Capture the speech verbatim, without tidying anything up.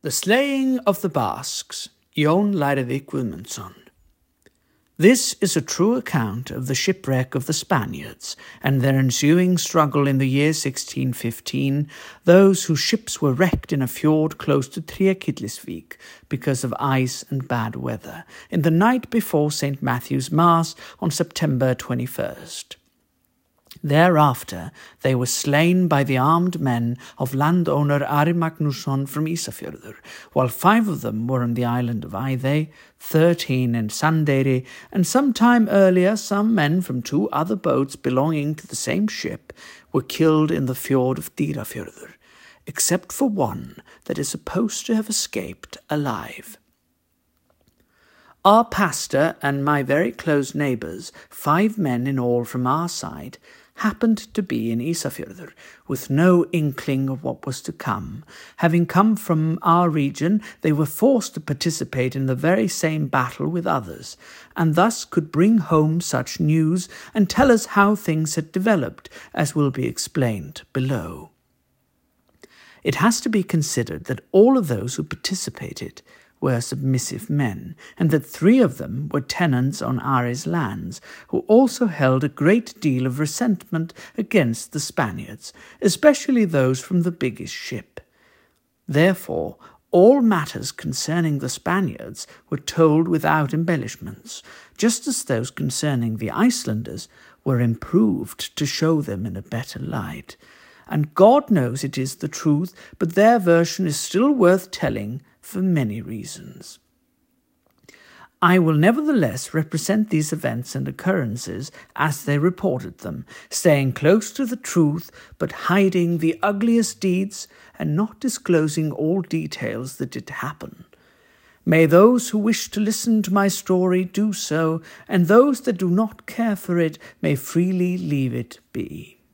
The Slaying of the Basques, Jón Lærði Guðmundsson. This is a true account of the shipwreck of the Spaniards and their ensuing struggle in the year sixteen fifteen, those whose ships were wrecked in a fjord close to Trékyllisvík because of ice and bad weather, in the night before Saint Matthew's Mass on September twenty-first. Thereafter they were slain by the armed men of landowner Ari Magnússon from Ísafjörður, while five of them were on the island of Æðey, thirteen in Sandeyri, and some time earlier some men from two other boats belonging to the same ship were killed in the fjord of Dýrafjörður, except for one that is supposed to have escaped alive. Our pastor and my very close neighbours, five men in all from our side, happened to be in Ísafjörður, with no inkling of what was to come. Having come from our region, they were forced to participate in the very same battle with others, and thus could bring home such news and tell us how things had developed, as will be explained below. It has to be considered that all of those who participated were submissive men, and that three of them were tenants on Ari's lands, who also held a great deal of resentment against the Spaniards, especially those from the biggest ship. Therefore, all matters concerning the Spaniards were told without embellishments, just as those concerning the Icelanders were improved to show them in a better light. And God knows it is the truth, but their version is still worth telling for many reasons. I will nevertheless represent these events and occurrences as they reported them, staying close to the truth, but hiding the ugliest deeds and not disclosing all details that did happen. May those who wish to listen to my story do so, and those that do not care for it may freely leave it be.